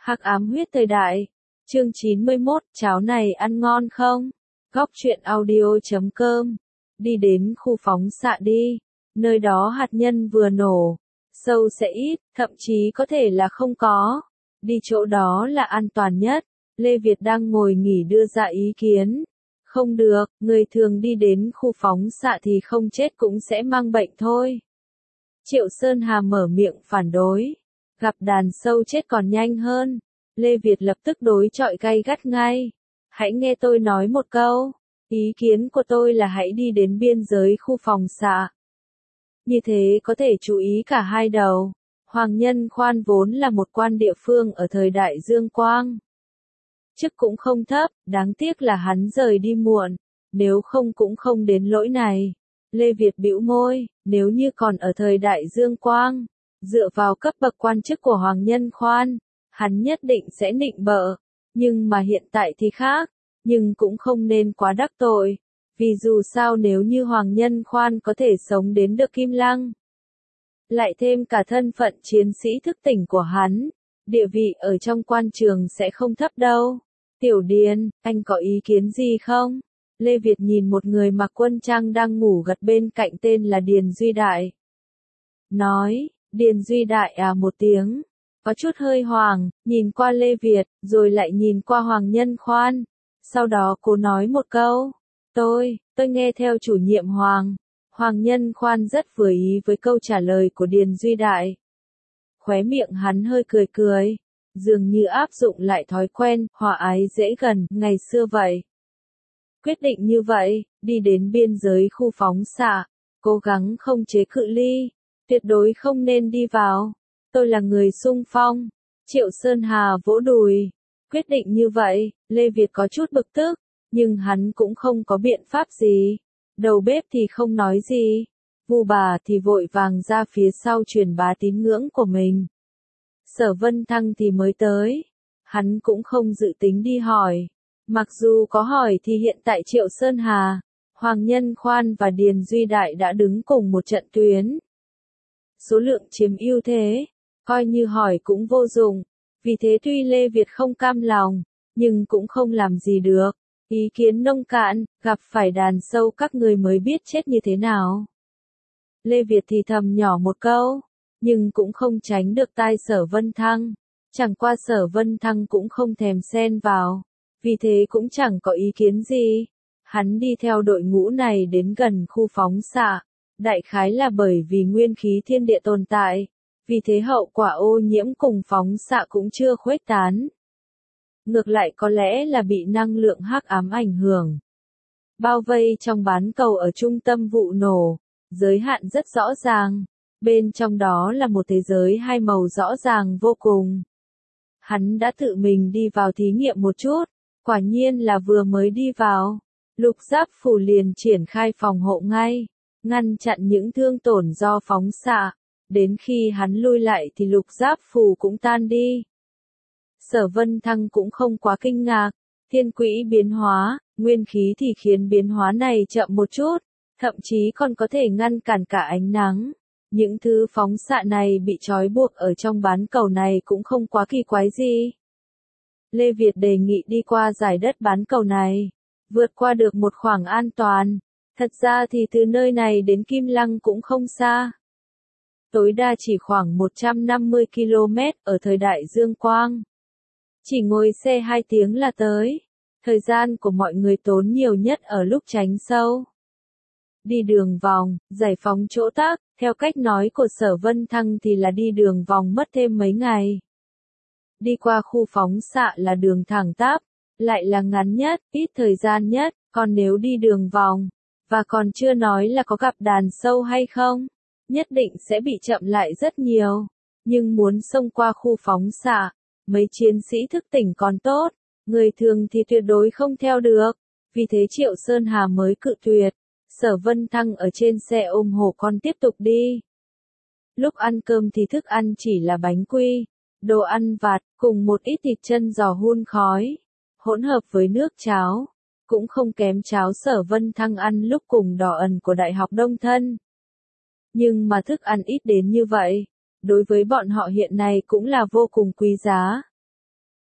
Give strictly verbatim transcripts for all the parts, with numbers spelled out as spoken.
Hắc ám huyết thời đại. Chương chín mươi mốt, cháo này ăn ngon không? Góc truyện audio chấm com. Đi đến khu phóng xạ đi. Nơi đó hạt nhân vừa nổ. Sâu sẽ ít, thậm chí có thể là không có. Đi chỗ đó là an toàn nhất. Lê Việt đang ngồi nghỉ đưa ra ý kiến. Không được, người thường đi đến khu phóng xạ thì không chết cũng sẽ mang bệnh thôi. Triệu Sơn Hà mở miệng phản đối. Gặp đàn sâu chết còn nhanh hơn. Lê Việt lập tức đối chọi gay gắt ngay. Hãy nghe tôi nói một câu. Ý kiến của tôi là hãy đi đến biên giới khu phòng xạ. Như thế có thể chú ý cả hai đầu. Hoàng Nhân Khoan vốn là một quan địa phương ở thời đại Dương Quang. Chức cũng không thấp, đáng tiếc là hắn rời đi muộn. Nếu không cũng không đến lỗi này. Lê Việt bĩu môi, nếu như còn ở thời đại Dương Quang, dựa vào cấp bậc quan chức của Hoàng Nhân Khoan, hắn nhất định sẽ nịnh bợ. Nhưng mà hiện tại thì khác, nhưng cũng không nên quá đắc tội. Vì dù sao nếu như Hoàng Nhân Khoan có thể sống đến được Kim Lăng, lại thêm cả thân phận chiến sĩ thức tỉnh của hắn, địa vị ở trong quan trường sẽ không thấp đâu. Tiểu Điền, anh có ý kiến gì không? Lê Việt nhìn một người mặc quân trang đang ngủ gật bên cạnh tên là Điền Duy Đại. Nói, Điền Duy Đại à một tiếng, có chút hơi hoàng, nhìn qua Lê Việt, rồi lại nhìn qua Hoàng Nhân Khoan. Sau đó cô nói một câu, tôi, tôi nghe theo chủ nhiệm Hoàng. Hoàng Nhân Khoan rất vừa ý với câu trả lời của Điền Duy Đại. Khóe miệng hắn hơi cười cười, dường như áp dụng lại thói quen, hòa ái dễ gần, ngày xưa vậy. Quyết định như vậy, đi đến biên giới khu phóng xạ, cố gắng không chế cự ly, tuyệt đối không nên đi vào. Tôi là người xung phong. Triệu Sơn Hà vỗ đùi. Quyết định như vậy, Lê Việt có chút bực tức, nhưng hắn cũng không có biện pháp gì. Đầu bếp thì không nói gì, Vu bà thì vội vàng ra phía sau truyền bá tín ngưỡng của mình. Sở Vân Thăng thì mới tới, hắn cũng không dự tính đi hỏi. Mặc dù có hỏi thì hiện tại Triệu Sơn Hà, Hoàng Nhân Khoan và Điền Duy Đại đã đứng cùng một trận tuyến. Số lượng chiếm ưu thế, coi như hỏi cũng vô dụng. Vì thế tuy Lê Việt không cam lòng, nhưng cũng không làm gì được. Ý kiến nông cạn, gặp phải đàn sâu các người mới biết chết như thế nào. Lê Việt thì thầm nhỏ một câu, nhưng cũng không tránh được tai Sở Vân Thăng. Chẳng qua Sở Vân Thăng cũng không thèm xen vào, vì thế cũng chẳng có ý kiến gì. Hắn đi theo đội ngũ này đến gần khu phóng xạ, đại khái là bởi vì nguyên khí thiên địa tồn tại, vì thế hậu quả ô nhiễm cùng phóng xạ cũng chưa khuếch tán. Ngược lại có lẽ là bị năng lượng hắc ám ảnh hưởng. Bao vây trong bán cầu ở trung tâm vụ nổ, giới hạn rất rõ ràng, bên trong đó là một thế giới hai màu rõ ràng vô cùng. Hắn đã tự mình đi vào thí nghiệm một chút, quả nhiên là vừa mới đi vào, lục giáp phủ liền triển khai phòng hộ ngay, ngăn chặn những thương tổn do phóng xạ. Đến khi hắn lui lại thì lục giáp phù cũng tan đi. Sở Vân Thăng cũng không quá kinh ngạc, thiên quỹ biến hóa, nguyên khí thì khiến biến hóa này chậm một chút, thậm chí còn có thể ngăn cản cả ánh nắng. Những thứ phóng xạ này bị trói buộc ở trong bán cầu này cũng không quá kỳ quái gì. Lê Việt đề nghị đi qua dải đất bán cầu này, vượt qua được một khoảng an toàn. Thật ra thì từ nơi này đến Kim Lăng cũng không xa. Tối đa chỉ khoảng một trăm năm mươi ki lô mét ở thời đại Dương Quang. Chỉ ngồi xe hai tiếng là tới. Thời gian của mọi người tốn nhiều nhất ở lúc tránh sâu. Đi đường vòng, giải phóng chỗ tác, theo cách nói của Sở Vân Thăng thì là đi đường vòng mất thêm mấy ngày. Đi qua khu phóng xạ là đường thẳng tắp, lại là ngắn nhất, ít thời gian nhất, còn nếu đi đường vòng, và còn chưa nói là có gặp đàn sâu hay không, nhất định sẽ bị chậm lại rất nhiều. Nhưng muốn xông qua khu phóng xạ, mấy chiến sĩ thức tỉnh còn tốt, người thường thì tuyệt đối không theo được. Vì thế Triệu Sơn Hà mới cự tuyệt. Sở Vân Thăng ở trên xe ôm hổ con tiếp tục đi. Lúc ăn cơm thì thức ăn chỉ là bánh quy, đồ ăn vặt, cùng một ít thịt chân giò hun khói, hỗn hợp với nước cháo, cũng không kém cháo Sở Vân Thăng ăn lúc cùng đỏ ẩn của Đại học Đông Thân. Nhưng mà thức ăn ít đến như vậy, đối với bọn họ hiện nay cũng là vô cùng quý giá.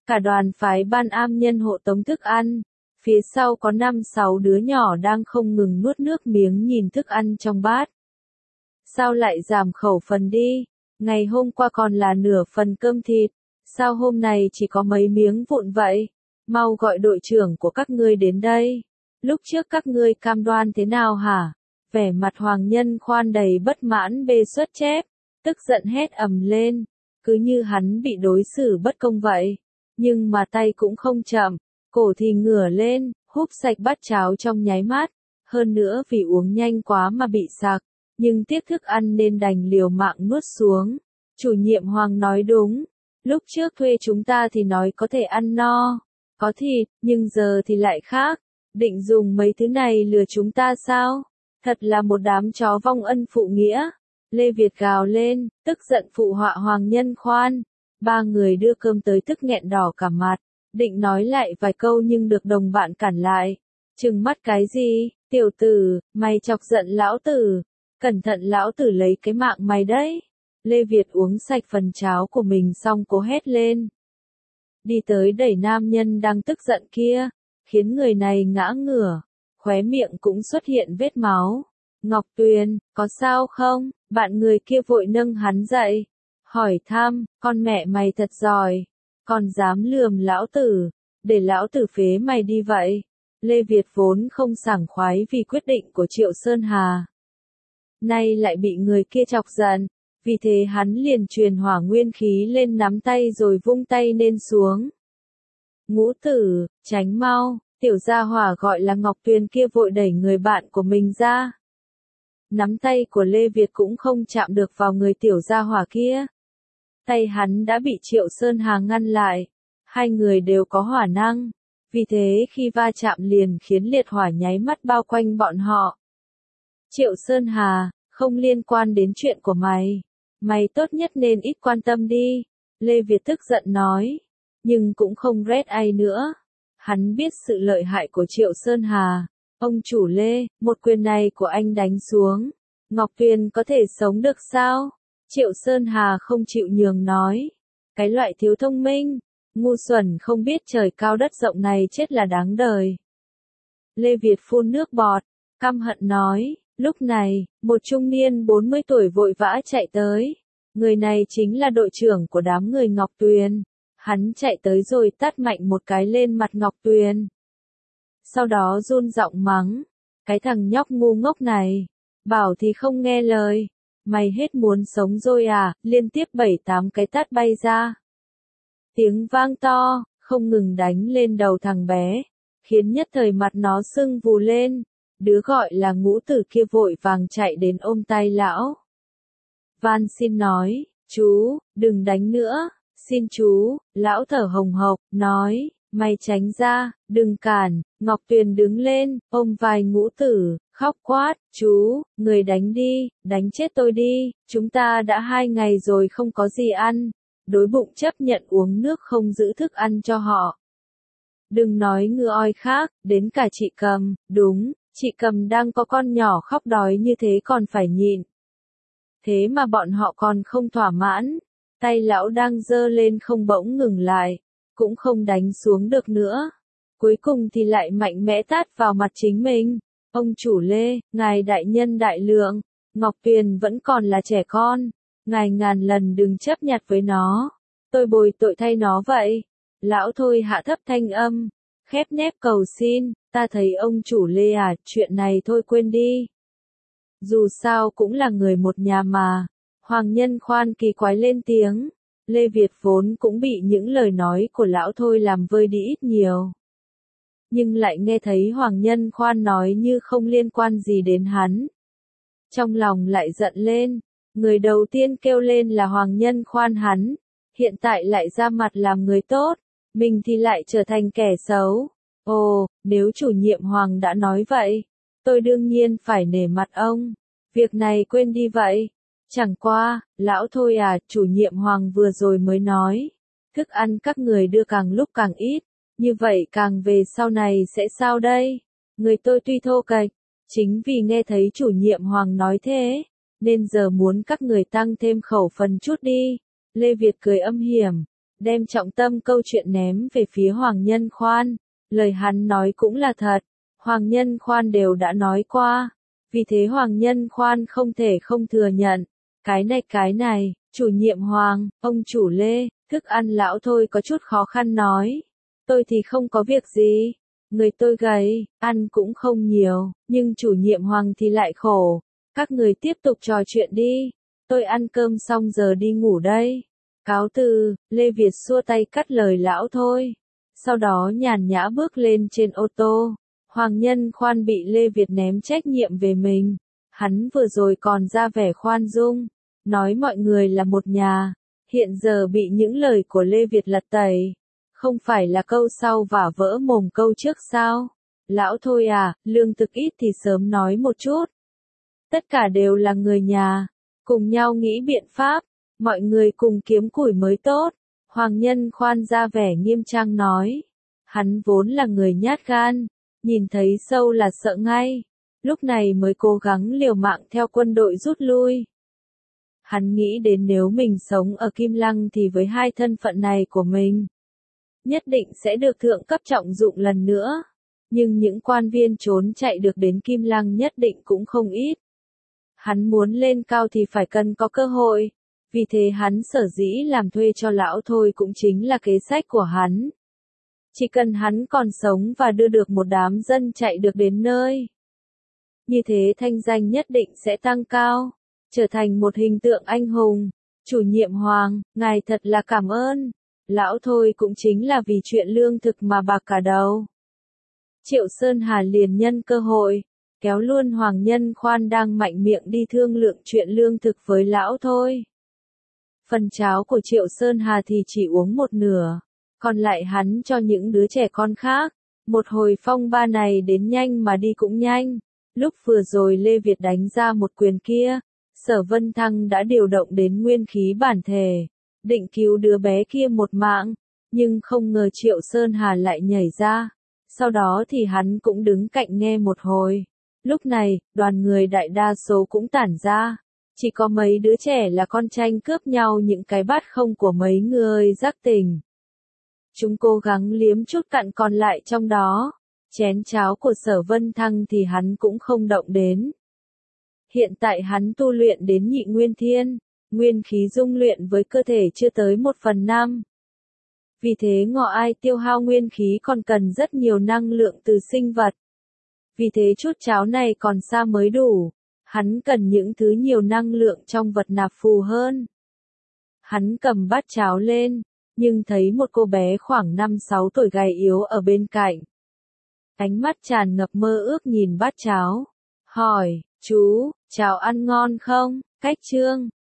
Cả đoàn phái ban am nhân hộ tống thức ăn. Phía sau có năm sáu đứa nhỏ đang không ngừng nuốt nước miếng nhìn thức ăn trong bát. Sao lại giảm khẩu phần đi? Ngày hôm qua còn là nửa phần cơm thịt. Sao hôm nay chỉ có mấy miếng vụn vậy? Mau gọi đội trưởng của các ngươi đến đây. Lúc trước các ngươi cam đoan thế nào hả? Vẻ mặt Hoàng Nhân Khoan đầy bất mãn bê xuất chép, tức giận hét ầm lên, cứ như hắn bị đối xử bất công vậy. Nhưng mà tay cũng không chậm, cổ thì ngửa lên, húp sạch bát cháo trong nháy mắt, hơn nữa vì uống nhanh quá mà bị sặc, nhưng tiếc thức ăn nên đành liều mạng nuốt xuống. Chủ nhiệm Hoàng nói đúng, lúc trước thuê chúng ta thì nói có thể ăn no, có thịt, nhưng giờ thì lại khác, định dùng mấy thứ này lừa chúng ta sao? Thật là một đám chó vong ân phụ nghĩa. Lê Việt gào lên, tức giận phụ họa Hoàng Nhân Khoan. Ba người đưa cơm tới tức nghẹn đỏ cả mặt, định nói lại vài câu nhưng được đồng bạn cản lại. Trừng mắt cái gì, tiểu tử, mày chọc giận lão tử, cẩn thận lão tử lấy cái mạng mày đấy. Lê Việt uống sạch phần cháo của mình xong cố hét lên. Đi tới đẩy nam nhân đang tức giận kia, khiến người này ngã ngửa, khóe miệng cũng xuất hiện vết máu. Ngọc Tuyền, có sao không? Bạn người kia vội nâng hắn dậy, hỏi thăm, con mẹ mày thật giỏi, còn dám lườm lão tử, để lão tử phế mày đi vậy. Lê Việt vốn không sảng khoái vì quyết định của Triệu Sơn Hà. Nay lại bị người kia chọc giận, vì thế hắn liền truyền hỏa nguyên khí lên nắm tay rồi vung tay nên xuống. Ngũ tử, tránh mau, tiểu gia hỏa gọi là Ngọc Tuyền kia vội đẩy người bạn của mình ra. Nắm tay của Lê Việt cũng không chạm được vào người tiểu gia hỏa kia. Tay hắn đã bị Triệu Sơn Hà ngăn lại. Hai người đều có hỏa năng, vì thế khi va chạm liền khiến liệt hỏa nháy mắt bao quanh bọn họ. Triệu Sơn Hà, không liên quan đến chuyện của mày. Mày tốt nhất nên ít quan tâm đi. Lê Việt tức giận nói, nhưng cũng không rét ai nữa. Hắn biết sự lợi hại của Triệu Sơn Hà. Ông chủ Lê, một quyền này của anh đánh xuống, Ngọc Tuyền có thể sống được sao? Triệu Sơn Hà không chịu nhường nói. Cái loại thiếu thông minh, ngu xuẩn không biết trời cao đất rộng này chết là đáng đời. Lê Việt phun nước bọt, căm hận nói. Lúc này, một trung niên bốn mươi tuổi vội vã chạy tới. Người này chính là đội trưởng của đám người Ngọc Tuyền. Hắn chạy tới rồi tát mạnh một cái lên mặt Ngọc Tuyền. Sau đó run giọng mắng, cái thằng nhóc ngu ngốc này, bảo thì không nghe lời, mày hết muốn sống rồi à, liên tiếp bảy tám cái tát bay ra. Tiếng vang to, không ngừng đánh lên đầu thằng bé, khiến nhất thời mặt nó sưng vù lên, đứa gọi là Ngũ Tử kia vội vàng chạy đến ôm tay lão. Van xin nói, chú, đừng đánh nữa, xin chú, lão thở hồng hộc, nói. Mày tránh ra, đừng cản. Ngọc Tuyền đứng lên, ôm vai Ngũ Tử, khóc quát, chú, người đánh đi, đánh chết tôi đi, chúng ta đã hai ngày rồi không có gì ăn, đối bụng chấp nhận uống nước không giữ thức ăn cho họ. Đừng nói ngư oi khác, đến cả chị Cầm, đúng, chị Cầm đang có con nhỏ khóc đói như thế còn phải nhịn. Thế mà bọn họ còn không thỏa mãn, tay lão đang giơ lên không bỗng ngừng lại. Cũng không đánh xuống được nữa. Cuối cùng thì lại mạnh mẽ tát vào mặt chính mình. Ông chủ Lê, ngài đại nhân đại lượng, Ngọc Tuyền vẫn còn là trẻ con. Ngài ngàn lần đừng chấp nhặt với nó. Tôi bồi tội thay nó vậy. Lão thôi hạ thấp thanh âm, khép nép cầu xin, ta thấy ông chủ Lê à, chuyện này thôi quên đi. Dù sao cũng là người một nhà mà. Hoàng Nhân Khoan kỳ quái lên tiếng. Lê Việt vốn cũng bị những lời nói của lão thôi làm vơi đi ít nhiều. Nhưng lại nghe thấy Hoàng Nhân Khoan nói như không liên quan gì đến hắn. Trong lòng lại giận lên, người đầu tiên kêu lên là Hoàng Nhân Khoan hắn, hiện tại lại ra mặt làm người tốt, mình thì lại trở thành kẻ xấu. Ồ, nếu chủ nhiệm Hoàng đã nói vậy, tôi đương nhiên phải nể mặt ông, việc này quên đi vậy. Chẳng qua, lão thôi à, chủ nhiệm Hoàng vừa rồi mới nói, thức ăn các người đưa càng lúc càng ít, như vậy càng về sau này sẽ sao đây? Người tôi tuy thô kệch, chính vì nghe thấy chủ nhiệm Hoàng nói thế, nên giờ muốn các người tăng thêm khẩu phần chút đi. Lê Việt cười âm hiểm, đem trọng tâm câu chuyện ném về phía Hoàng Nhân Khoan. Lời hắn nói cũng là thật, Hoàng Nhân Khoan đều đã nói qua, vì thế Hoàng Nhân Khoan không thể không thừa nhận. Cái này cái này, chủ nhiệm Hoàng, ông chủ Lê, thức ăn lão thôi có chút khó khăn nói. Tôi thì không có việc gì, người tôi gầy, ăn cũng không nhiều, nhưng chủ nhiệm Hoàng thì lại khổ. Các người tiếp tục trò chuyện đi, tôi ăn cơm xong giờ đi ngủ đây. Cáo từ, Lê Việt xua tay cắt lời lão thôi. Sau đó nhàn nhã bước lên trên ô tô. Hoàng Nhân Khoan bị Lê Việt ném trách nhiệm về mình. Hắn vừa rồi còn ra vẻ khoan dung, nói mọi người là một nhà. Hiện giờ bị những lời của Lê Việt lật tẩy. Không phải là câu sau vả vỡ mồm câu trước sao? Lão thôi à, lương thực ít thì sớm nói một chút. Tất cả đều là người nhà, cùng nhau nghĩ biện pháp, mọi người cùng kiếm củi mới tốt. Hoàng Nhân Khoan ra vẻ nghiêm trang nói. Hắn vốn là người nhát gan, nhìn thấy sâu là sợ ngay, lúc này mới cố gắng liều mạng theo quân đội rút lui. Hắn nghĩ đến nếu mình sống ở Kim Lăng thì với hai thân phận này của mình, nhất định sẽ được thượng cấp trọng dụng lần nữa. Nhưng những quan viên trốn chạy được đến Kim Lăng nhất định cũng không ít. Hắn muốn lên cao thì phải cần có cơ hội, vì thế hắn sở dĩ làm thuê cho lão thôi cũng chính là kế sách của hắn. Chỉ cần hắn còn sống và đưa được một đám dân chạy được đến nơi, như thế thanh danh nhất định sẽ tăng cao, trở thành một hình tượng anh hùng. Chủ nhiệm Hoàng, ngài thật là cảm ơn. Lão thôi cũng chính là vì chuyện lương thực mà bạc cả đầu. Triệu Sơn Hà liền nhân cơ hội, kéo luôn Hoàng Nhân Khoan đang mạnh miệng đi thương lượng chuyện lương thực với lão thôi. Phần cháo của Triệu Sơn Hà thì chỉ uống một nửa, còn lại hắn cho những đứa trẻ con khác. Một hồi phong ba này đến nhanh mà đi cũng nhanh. Lúc vừa rồi Lê Việt đánh ra một quyền kia, Sở Vân Thăng đã điều động đến nguyên khí bản thể, định cứu đứa bé kia một mạng, nhưng không ngờ Triệu Sơn Hà lại nhảy ra. Sau đó thì hắn cũng đứng cạnh nghe một hồi. Lúc này, đoàn người đại đa số cũng tản ra. Chỉ có mấy đứa trẻ là con tranh cướp nhau những cái bát không của mấy người giác tỉnh. Chúng cố gắng liếm chút cặn còn lại trong đó. Chén cháo của Sở Vân Thăng thì hắn cũng không động đến. Hiện tại hắn tu luyện đến nhị nguyên thiên, nguyên khí dung luyện với cơ thể chưa tới một phần năm. Vì thế ngọ ai tiêu hao nguyên khí còn cần rất nhiều năng lượng từ sinh vật. Vì thế chút cháo này còn xa mới đủ. Hắn cần những thứ nhiều năng lượng trong vật nạp phù hơn. Hắn cầm bát cháo lên, nhưng thấy một cô bé khoảng năm sáu tuổi gầy yếu ở bên cạnh. Ánh mắt tràn ngập mơ ước nhìn bát cháo. Hỏi, chú, cháo ăn ngon không? Cách chương